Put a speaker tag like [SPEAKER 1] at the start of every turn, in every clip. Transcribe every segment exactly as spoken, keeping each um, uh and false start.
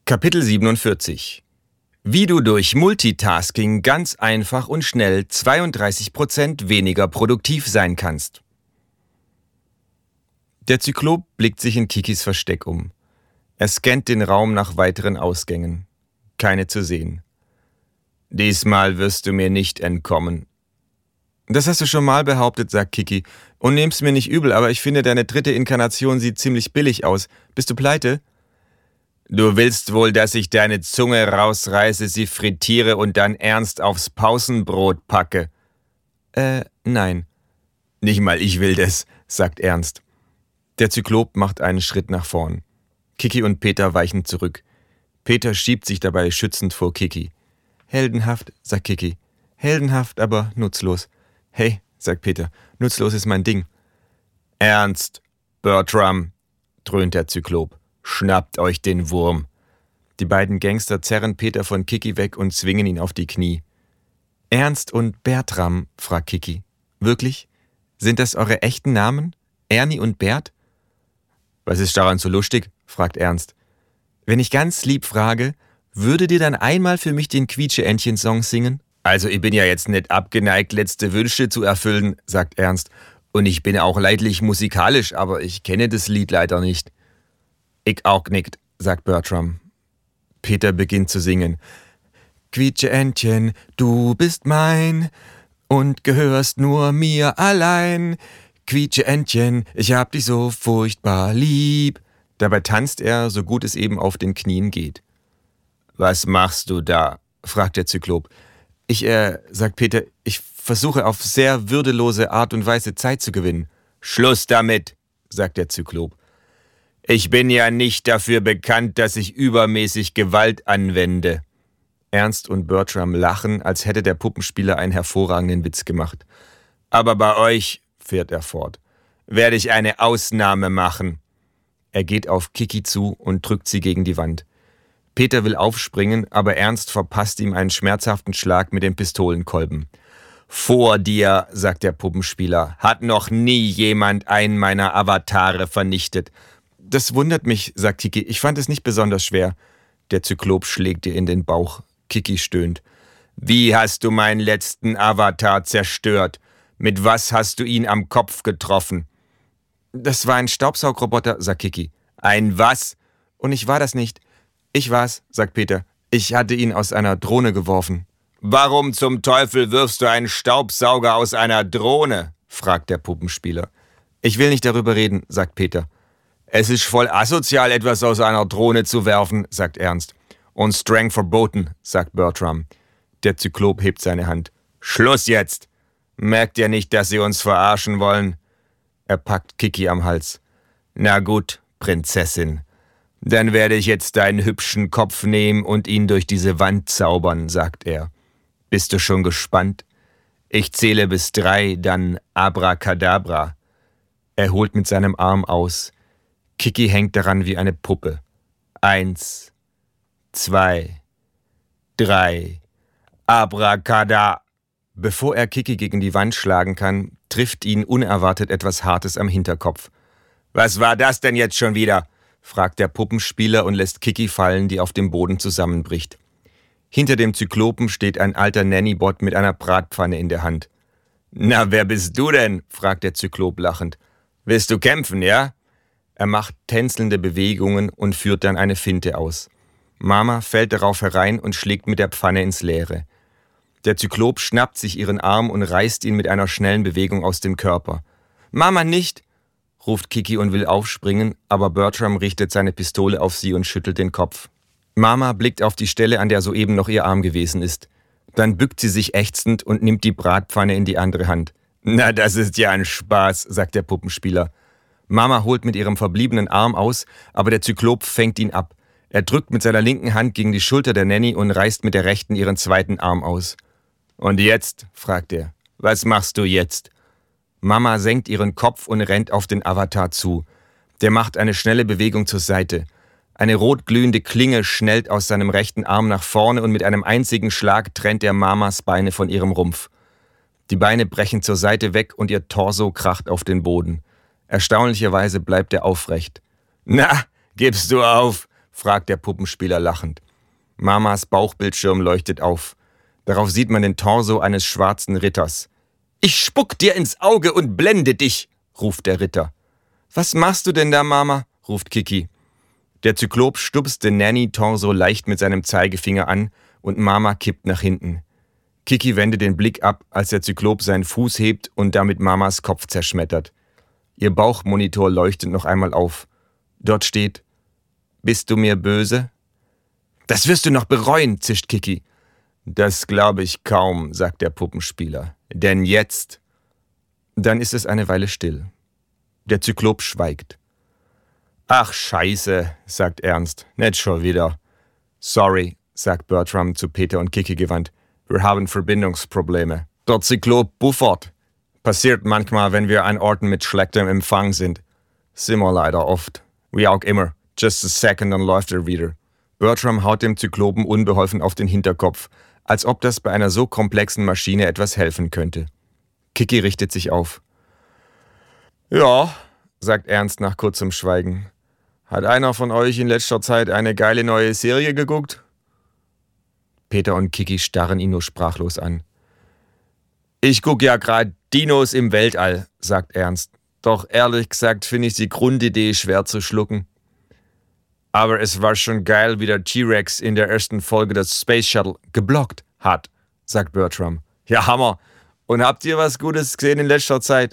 [SPEAKER 1] Kapitel siebenundvierzig. Wie du durch Multitasking ganz einfach und schnell zweiunddreißig Prozent weniger produktiv sein kannst. Der Zyklop blickt sich in Kikis Versteck um. Er scannt den Raum nach weiteren Ausgängen. Keine zu sehen. »Diesmal wirst du mir nicht entkommen.« »Das hast du schon mal behauptet«, sagt Kiki. »Und nehm's mir nicht übel, aber ich finde, deine dritte Inkarnation sieht ziemlich billig aus. Bist du pleite?« »Du willst wohl, dass ich deine Zunge rausreiße, sie frittiere und dann ernst aufs Pausenbrot packe?« »Äh, nein.« »Nicht mal ich will das«, sagt Ernst. Der Zyklop macht einen Schritt nach vorn. Kiki und Peter weichen zurück. Peter schiebt sich dabei schützend vor Kiki. »Heldenhaft«, sagt Kiki. »Heldenhaft, aber nutzlos.« »Hey«, sagt Peter, »nutzlos ist mein Ding.« »Ernst, Bertram«, dröhnt der Zyklop. »Schnappt euch den Wurm.« Die beiden Gangster zerren Peter von Kiki weg und zwingen ihn auf die Knie. »Ernst und Bertram«, fragt Kiki. »Wirklich? Sind das eure echten Namen? Ernie und Bert?« »Was ist daran so lustig?«, fragt Ernst. »Wenn ich ganz lieb frage, würdet ihr dann einmal für mich den Quietsche-Entchen-Song singen?« »Also ich bin ja jetzt nicht abgeneigt, letzte Wünsche zu erfüllen«, sagt Ernst. »Und ich bin auch leidlich musikalisch, aber ich kenne das Lied leider nicht.« »Ich auch nicht«, sagt Bertram. Peter beginnt zu singen. »Quietsche-Entchen, du bist mein und gehörst nur mir allein. Quietsche-Entchen, ich hab dich so furchtbar lieb.« Dabei tanzt er, so gut es eben auf den Knien geht. »Was machst du da?«, fragt der Zyklop. »Ich, äh«, sagt Peter, »ich versuche auf sehr würdelose Art und Weise Zeit zu gewinnen.« »Schluss damit«, sagt der Zyklop. »Ich bin ja nicht dafür bekannt, dass ich übermäßig Gewalt anwende.« Ernst und Bertram lachen, als hätte der Puppenspieler einen hervorragenden Witz gemacht. »Aber bei euch«, fährt er fort, »werde ich eine Ausnahme machen.« Er geht auf Kiki zu und drückt sie gegen die Wand. Peter will aufspringen, aber Ernst verpasst ihm einen schmerzhaften Schlag mit dem Pistolenkolben. »Vor dir«, sagt der Puppenspieler, »hat noch nie jemand einen meiner Avatare vernichtet.« »Das wundert mich«, sagt Kiki, »ich fand es nicht besonders schwer.« Der Zyklop schlägt ihr in den Bauch. Kiki stöhnt. »Wie hast du meinen letzten Avatar zerstört? Mit was hast du ihn am Kopf getroffen?« »Das war ein Staubsaugroboter«, sagt Kiki. »Ein was?« »Und ich war das nicht.« »Ich war's«, sagt Peter. »Ich hatte ihn aus einer Drohne geworfen.« »Warum zum Teufel wirfst du einen Staubsauger aus einer Drohne?«, fragt der Puppenspieler. »Ich will nicht darüber reden«, sagt Peter. »Es ist voll asozial, etwas aus einer Drohne zu werfen«, sagt Ernst. »Und streng verboten«, sagt Bertram. Der Zyklop hebt seine Hand. »Schluss jetzt! Merkt ihr nicht, dass sie uns verarschen wollen?« Er packt Kiki am Hals. »Na gut, Prinzessin. Dann werde ich jetzt deinen hübschen Kopf nehmen und ihn durch diese Wand zaubern«, sagt er. »Bist du schon gespannt? Ich zähle bis drei, dann Abracadabra.« Er holt mit seinem Arm aus. Kiki hängt daran wie eine Puppe. Eins, zwei, drei, Abracada. Bevor er Kiki gegen die Wand schlagen kann, trifft ihn unerwartet etwas Hartes am Hinterkopf. »Was war das denn jetzt schon wieder?«, fragt der Puppenspieler und lässt Kiki fallen, die auf dem Boden zusammenbricht. Hinter dem Zyklopen steht ein alter Nannybot mit einer Bratpfanne in der Hand. »Na, wer bist du denn?«, fragt der Zyklop lachend. »Willst du kämpfen, ja?« Er macht tänzelnde Bewegungen und führt dann eine Finte aus. Mama fällt darauf herein und schlägt mit der Pfanne ins Leere. Der Zyklop schnappt sich ihren Arm und reißt ihn mit einer schnellen Bewegung aus dem Körper. »Mama, nicht!«, ruft Kiki und will aufspringen, aber Bertram richtet seine Pistole auf sie und schüttelt den Kopf. Mama blickt auf die Stelle, an der soeben noch ihr Arm gewesen ist. Dann bückt sie sich ächzend und nimmt die Bratpfanne in die andere Hand. »Na, das ist ja ein Spaß«, sagt der Puppenspieler. Mama holt mit ihrem verbliebenen Arm aus, aber der Zyklop fängt ihn ab. Er drückt mit seiner linken Hand gegen die Schulter der Nanny und reißt mit der rechten ihren zweiten Arm aus. »Und jetzt?«, fragt er. »Was machst du jetzt?« Mama senkt ihren Kopf und rennt auf den Avatar zu. Der macht eine schnelle Bewegung zur Seite. Eine rotglühende Klinge schnellt aus seinem rechten Arm nach vorne und mit einem einzigen Schlag trennt er Mamas Beine von ihrem Rumpf. Die Beine brechen zur Seite weg und ihr Torso kracht auf den Boden. Erstaunlicherweise bleibt er aufrecht. »Na, gibst du auf?«, fragt der Puppenspieler lachend. Mamas Bauchbildschirm leuchtet auf. Darauf sieht man den Torso eines schwarzen Ritters. »Ich spuck dir ins Auge und blende dich«, ruft der Ritter. »Was machst du denn da, Mama?«, ruft Kiki. Der Zyklop stupst den Nanny-Torso leicht mit seinem Zeigefinger an und Mama kippt nach hinten. Kiki wendet den Blick ab, als der Zyklop seinen Fuß hebt und damit Mamas Kopf zerschmettert. Ihr Bauchmonitor leuchtet noch einmal auf. Dort steht: »Bist du mir böse?« »Das wirst du noch bereuen«, zischt Kiki. »Das glaube ich kaum«, sagt der Puppenspieler. »Denn jetzt...« Dann ist es eine Weile still. Der Zyklop schweigt. »Ach, Scheiße«, sagt Ernst. »Nicht schon wieder.« »Sorry«, sagt Bertram zu Peter und Kiki gewandt. »Wir haben Verbindungsprobleme.« Der Zyklop buffert. Passiert manchmal, wenn wir an Orten mit schlechtem Empfang sind. Sind wir leider oft. Wie auch immer. Just a second, dann läuft er wieder. Bertram haut dem Zyklopen unbeholfen auf den Hinterkopf, als ob das bei einer so komplexen Maschine etwas helfen könnte. Kiki richtet sich auf. »Ja«, sagt Ernst nach kurzem Schweigen. »Hat einer von euch in letzter Zeit eine geile neue Serie geguckt?« Peter und Kiki starren ihn nur sprachlos an. »Ich guck ja gerade Dinos im Weltall«, sagt Ernst. »Doch ehrlich gesagt finde ich die Grundidee schwer zu schlucken.« »Aber es war schon geil, wie der T-Rex in der ersten Folge das Space Shuttle geblockt hat«, sagt Bertram. »Ja, Hammer. Und habt ihr was Gutes gesehen in letzter Zeit?«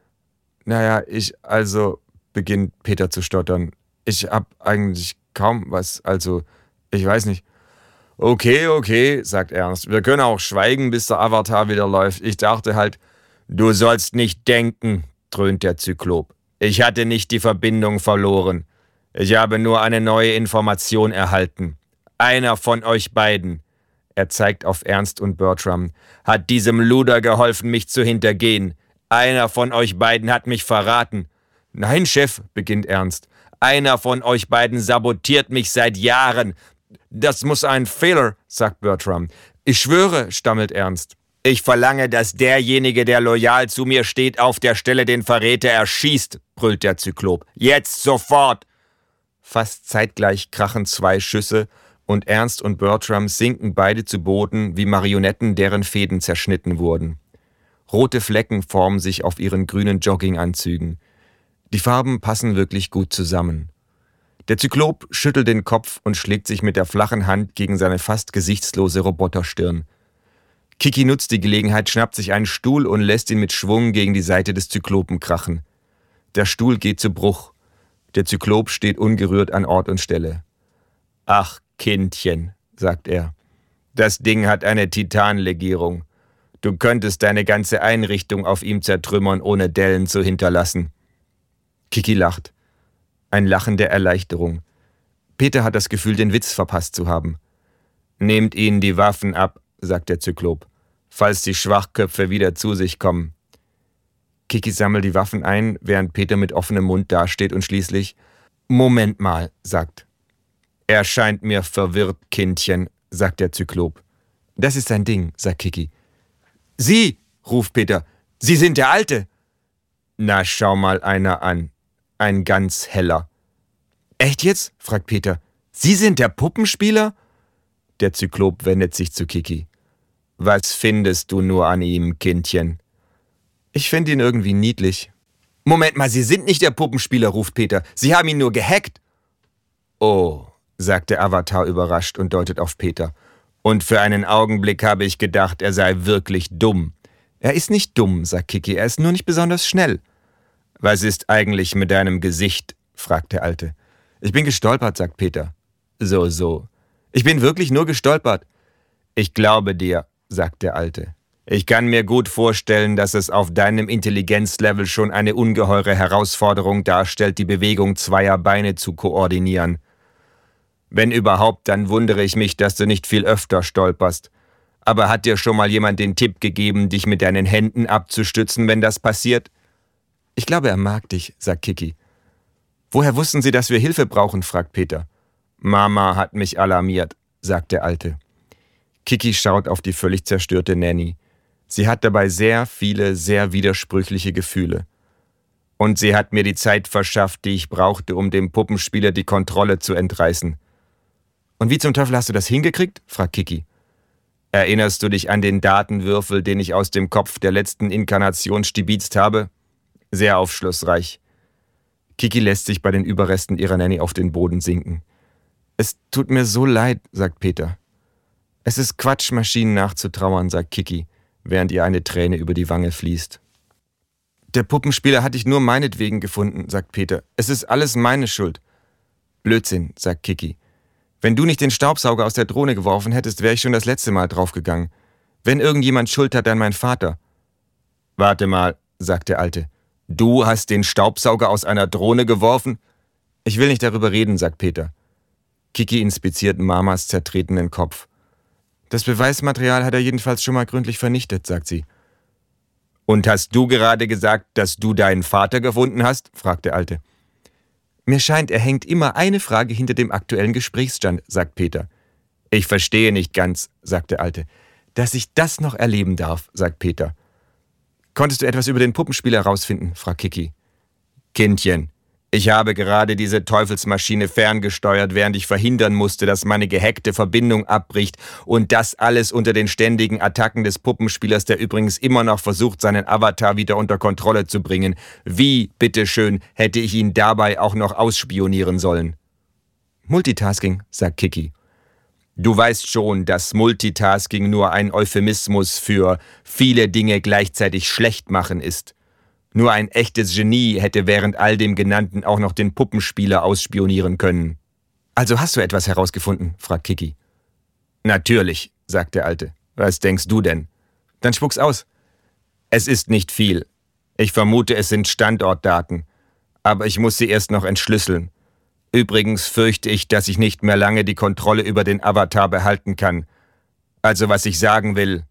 [SPEAKER 1] »Naja, ich, also«, beginnt Peter zu stottern. »Ich hab eigentlich kaum was, also, ich weiß nicht.« »Okay, okay«, sagt Ernst. »Wir können auch schweigen, bis der Avatar wieder läuft. Ich dachte halt...« »Du sollst nicht denken«, dröhnt der Zyklop. »Ich hatte nicht die Verbindung verloren. Ich habe nur eine neue Information erhalten. Einer von euch beiden«, er zeigt auf Ernst und Bertram, »hat diesem Luder geholfen, mich zu hintergehen. Einer von euch beiden hat mich verraten.« »Nein, Chef«, beginnt Ernst. »Einer von euch beiden sabotiert mich seit Jahren. Das muss ein Fehler«, sagt Bertram. »Ich schwöre«, stammelt Ernst. »Ich verlange, dass derjenige, der loyal zu mir steht, auf der Stelle den Verräter erschießt«, brüllt der Zyklop. »Jetzt sofort!« Fast zeitgleich krachen zwei Schüsse und Ernst und Bertram sinken beide zu Boden wie Marionetten, deren Fäden zerschnitten wurden. Rote Flecken formen sich auf ihren grünen Jogginganzügen. Die Farben passen wirklich gut zusammen. Der Zyklop schüttelt den Kopf und schlägt sich mit der flachen Hand gegen seine fast gesichtslose Roboterstirn. Kiki nutzt die Gelegenheit, schnappt sich einen Stuhl und lässt ihn mit Schwung gegen die Seite des Zyklopen krachen. Der Stuhl geht zu Bruch. Der Zyklop steht ungerührt an Ort und Stelle. »Ach, Kindchen«, sagt er, »das Ding hat eine Titanlegierung. Du könntest deine ganze Einrichtung auf ihm zertrümmern, ohne Dellen zu hinterlassen.« Kiki lacht. Ein Lachen der Erleichterung. Peter hat das Gefühl, den Witz verpasst zu haben. »Nehmt ihnen die Waffen ab«, sagt der Zyklop, »falls die Schwachköpfe wieder zu sich kommen.« Kiki sammelt die Waffen ein, während Peter mit offenem Mund dasteht und schließlich »Moment mal«, sagt. »Er scheint mir verwirrt, Kindchen«, sagt der Zyklop. »Das ist sein Ding«, sagt Kiki. »Sie«, ruft Peter, »Sie sind der Alte!« »Na, schau mal einer an. Ein ganz heller.« »Echt jetzt?«, fragt Peter. »Sie sind der Puppenspieler?« Der Zyklop wendet sich zu Kiki. »Was findest du nur an ihm, Kindchen?« »Ich finde ihn irgendwie niedlich.« »Moment mal, Sie sind nicht der Puppenspieler«, ruft Peter. »Sie haben ihn nur gehackt.« »Oh«, sagt der Avatar überrascht und deutet auf Peter. »Und für einen Augenblick habe ich gedacht, er sei wirklich dumm.« »Er ist nicht dumm«, sagt Kiki, »er ist nur nicht besonders schnell.« »Was ist eigentlich mit deinem Gesicht?«, fragt der Alte. »Ich bin gestolpert«, sagt Peter. »So, so. Ich bin wirklich nur gestolpert.« »Ich glaube dir«, sagt der Alte. »Ich kann mir gut vorstellen, dass es auf deinem Intelligenzlevel schon eine ungeheure Herausforderung darstellt, die Bewegung zweier Beine zu koordinieren. Wenn überhaupt, dann wundere ich mich, dass du nicht viel öfter stolperst. Aber hat dir schon mal jemand den Tipp gegeben, dich mit deinen Händen abzustützen, wenn das passiert?« »Ich glaube, er mag dich«, sagt Kiki. »Woher wussten Sie, dass wir Hilfe brauchen?«, fragt Peter. »Mama hat mich alarmiert«, sagt der Alte. Kiki schaut auf die völlig zerstörte Nanny. Sie hat dabei sehr viele, sehr widersprüchliche Gefühle. Und sie hat mir die Zeit verschafft, die ich brauchte, um dem Puppenspieler die Kontrolle zu entreißen. »Und wie zum Teufel hast du das hingekriegt?« fragt Kiki. »Erinnerst du dich an den Datenwürfel, den ich aus dem Kopf der letzten Inkarnation stibitzt habe? Sehr aufschlussreich.« Kiki lässt sich bei den Überresten ihrer Nanny auf den Boden sinken. »Es tut mir so leid«, sagt Peter. »Es ist Quatsch, Maschinen nachzutrauern«, sagt Kiki, während ihr eine Träne über die Wange fließt. »Der Puppenspieler hat dich nur meinetwegen gefunden«, sagt Peter. »Es ist alles meine Schuld.« »Blödsinn«, sagt Kiki. »Wenn du nicht den Staubsauger aus der Drohne geworfen hättest, wäre ich schon das letzte Mal draufgegangen. Wenn irgendjemand Schuld hat, dann mein Vater.« »Warte mal«, sagt der Alte. »Du hast den Staubsauger aus einer Drohne geworfen?« »Ich will nicht darüber reden«, sagt Peter. Kiki inspiziert Mamas zertretenen Kopf. »Das Beweismaterial hat er jedenfalls schon mal gründlich vernichtet«, sagt sie. »Und hast du gerade gesagt, dass du deinen Vater gefunden hast?«, fragt der Alte. »Mir scheint, er hängt immer eine Frage hinter dem aktuellen Gesprächsstand«, sagt Peter. »Ich verstehe nicht ganz«, sagt der Alte. »Dass ich das noch erleben darf«, sagt Peter. »Konntest du etwas über den Puppenspieler herausfinden?«, fragt Kiki. »Kindchen, ich habe gerade diese Teufelsmaschine ferngesteuert, während ich verhindern musste, dass meine gehackte Verbindung abbricht und das alles unter den ständigen Attacken des Puppenspielers, der übrigens immer noch versucht, seinen Avatar wieder unter Kontrolle zu bringen. Wie, bitteschön, hätte ich ihn dabei auch noch ausspionieren sollen?« »Multitasking«, sagt Kiki. »Du weißt schon, dass Multitasking nur ein Euphemismus für viele Dinge gleichzeitig schlecht machen ist. Nur ein echtes Genie hätte während all dem Genannten auch noch den Puppenspieler ausspionieren können.« »Also hast du etwas herausgefunden?«, fragt Kiki. »Natürlich«, sagt der Alte. »Was denkst du denn?« »Dann spuck's aus.« »Es ist nicht viel. Ich vermute, es sind Standortdaten. Aber ich muss sie erst noch entschlüsseln. Übrigens fürchte ich, dass ich nicht mehr lange die Kontrolle über den Avatar behalten kann. Also was ich sagen will: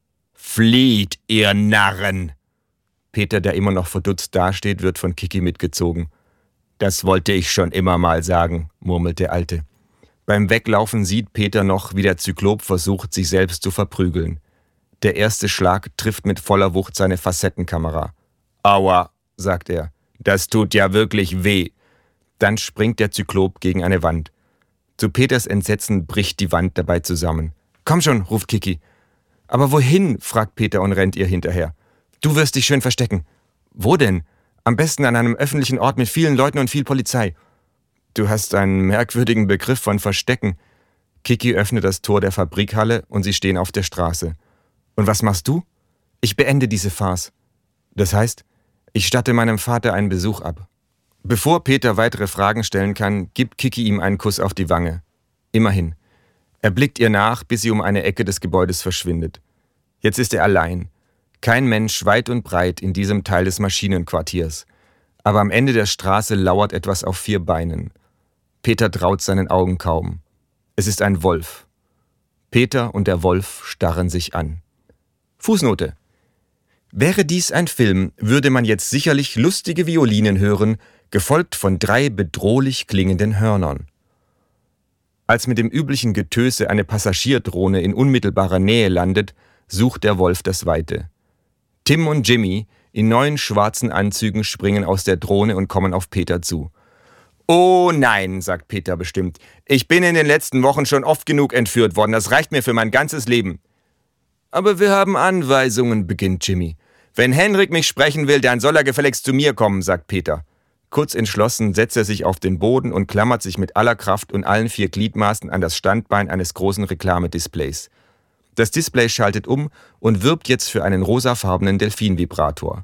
[SPEAKER 1] Flieht, ihr Narren!« Peter, der immer noch verdutzt dasteht, wird von Kiki mitgezogen. »Das wollte ich schon immer mal sagen«, murmelt der Alte. Beim Weglaufen sieht Peter noch, wie der Zyklop versucht, sich selbst zu verprügeln. Der erste Schlag trifft mit voller Wucht seine Facettenkamera. »Aua«, sagt er, »das tut ja wirklich weh.« Dann springt der Zyklop gegen eine Wand. Zu Peters Entsetzen bricht die Wand dabei zusammen. »Komm schon«, ruft Kiki. »Aber wohin?«, fragt Peter und rennt ihr hinterher. »Du wirst dich schön verstecken.« »Wo denn?« »Am besten an einem öffentlichen Ort mit vielen Leuten und viel Polizei.« »Du hast einen merkwürdigen Begriff von Verstecken.« Kiki öffnet das Tor der Fabrikhalle und sie stehen auf der Straße. »Und was machst du?« »Ich beende diese Farce.« »Das heißt?« »Ich statte meinem Vater einen Besuch ab.« Bevor Peter weitere Fragen stellen kann, gibt Kiki ihm einen Kuss auf die Wange. Immerhin. Er blickt ihr nach, bis sie um eine Ecke des Gebäudes verschwindet. Jetzt ist er allein. Kein Mensch weit und breit in diesem Teil des Maschinenquartiers. Aber am Ende der Straße lauert etwas auf vier Beinen. Peter traut seinen Augen kaum. Es ist ein Wolf. Peter und der Wolf starren sich an. Fußnote: Wäre dies ein Film, würde man jetzt sicherlich lustige Violinen hören, gefolgt von drei bedrohlich klingenden Hörnern. Als mit dem üblichen Getöse eine Passagierdrohne in unmittelbarer Nähe landet, sucht der Wolf das Weite. Tim und Jimmy in neuen schwarzen Anzügen springen aus der Drohne und kommen auf Peter zu. »Oh nein«, sagt Peter bestimmt. »Ich bin in den letzten Wochen schon oft genug entführt worden. Das reicht mir für mein ganzes Leben.« »Aber wir haben Anweisungen«, beginnt Jimmy. »Wenn Henrik mich sprechen will, dann soll er gefälligst zu mir kommen«, sagt Peter. Kurz entschlossen setzt er sich auf den Boden und klammert sich mit aller Kraft und allen vier Gliedmaßen an das Standbein eines großen Reklamedisplays. Das Display schaltet um und wirbt jetzt für einen rosafarbenen Delfinvibrator.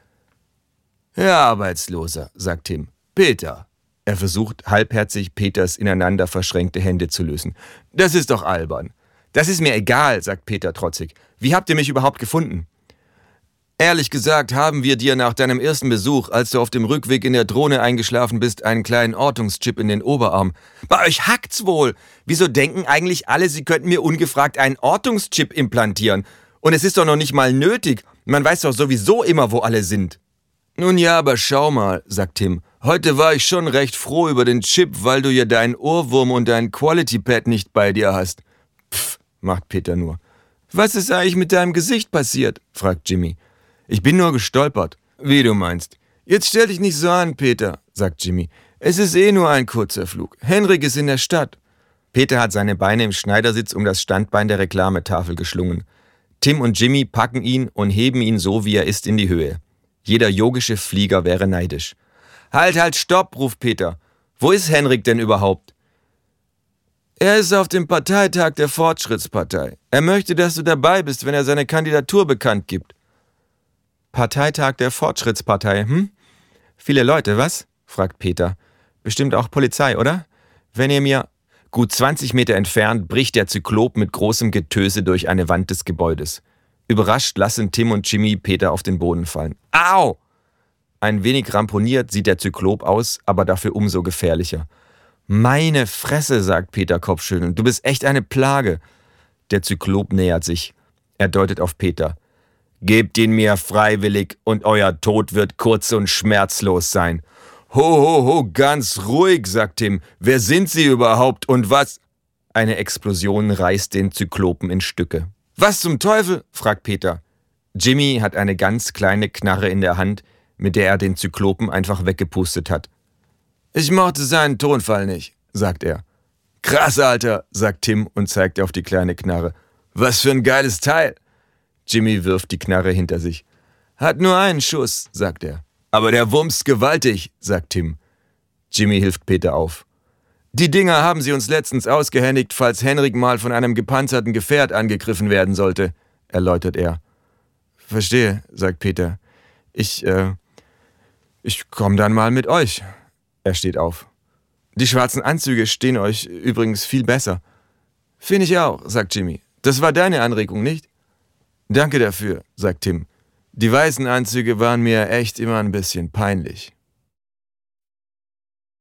[SPEAKER 1] »Herr Arbeitsloser«, sagt Tim. »Peter.« Er versucht halbherzig, Peters ineinander verschränkte Hände zu lösen. »Das ist doch albern.« »Das ist mir egal«, sagt Peter trotzig. »Wie habt ihr mich überhaupt gefunden?« »Ehrlich gesagt haben wir dir nach deinem ersten Besuch, als du auf dem Rückweg in der Drohne eingeschlafen bist, einen kleinen Ortungschip in den Oberarm.« »Bei euch hackt's wohl! Wieso denken eigentlich alle, sie könnten mir ungefragt einen Ortungschip implantieren? Und es ist doch noch nicht mal nötig. Man weiß doch sowieso immer, wo alle sind.« »Nun ja, aber schau mal«, sagt Tim. »Heute war ich schon recht froh über den Chip, weil du ja deinen Ohrwurm und dein Quality Pad nicht bei dir hast.« »Pff«, macht Peter nur. »Was ist eigentlich mit deinem Gesicht passiert?«, fragt Jimmy. »Ich bin nur gestolpert.« »Wie du meinst. Jetzt stell dich nicht so an, Peter, sagt Jimmy. Es ist eh nur ein kurzer Flug. Henrik ist in der Stadt. Peter hat seine Beine im Schneidersitz um das Standbein der Reklametafel geschlungen. Tim und Jimmy packen ihn und heben ihn so, wie er ist, in die Höhe. Jeder yogische Flieger wäre neidisch. Halt, halt, stopp, ruft Peter. Wo ist Henrik denn überhaupt? Er ist auf dem Parteitag der Fortschrittspartei. Er möchte, dass du dabei bist, wenn er seine Kandidatur bekannt gibt. Parteitag der Fortschrittspartei, hm? Viele Leute, was? Fragt Peter. Bestimmt auch Polizei, oder? Wenn ihr mir... Gut zwanzig Meter entfernt bricht der Zyklop mit großem Getöse durch eine Wand des Gebäudes. Überrascht lassen Tim und Jimmy Peter auf den Boden fallen. Au! Ein wenig ramponiert sieht der Zyklop aus, aber dafür umso gefährlicher. Meine Fresse, sagt Peter kopfschüttelnd, du bist echt eine Plage. Der Zyklop nähert sich. Er deutet auf Peter. Gebt ihn mir freiwillig und euer Tod wird kurz und schmerzlos sein. Ho, ho, ho, ganz ruhig, sagt Tim. Wer sind Sie überhaupt und was? Eine Explosion reißt den Zyklopen in Stücke. Was zum Teufel? Fragt Peter. Jimmy hat eine ganz kleine Knarre in der Hand, mit der er den Zyklopen einfach weggepustet hat. Ich mochte seinen Tonfall nicht, sagt er. Krass, Alter, sagt Tim und zeigt auf die kleine Knarre. Was für ein geiles Teil. Jimmy wirft die Knarre hinter sich. Hat nur einen Schuss, sagt er. Aber der wumst gewaltig, sagt Tim. Jimmy hilft Peter auf. Die Dinger haben sie uns letztens ausgehändigt, falls Henrik mal von einem gepanzerten Gefährt angegriffen werden sollte, erläutert er. Verstehe, sagt Peter. Ich, äh, ich komm dann mal mit euch. Er steht auf. Die schwarzen Anzüge stehen euch übrigens viel besser. Finde ich auch, sagt Jimmy. Das war deine Anregung, nicht? Danke dafür, sagt Tim. Die weißen Anzüge waren mir echt immer ein bisschen peinlich.